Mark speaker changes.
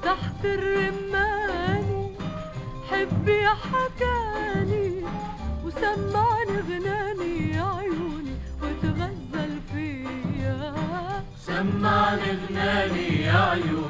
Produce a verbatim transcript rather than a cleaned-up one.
Speaker 1: تحت الرماني، حبي حكاني وسمعني غناني يا عيوني وتغزل فيا.
Speaker 2: سمعني غناني يا عيوني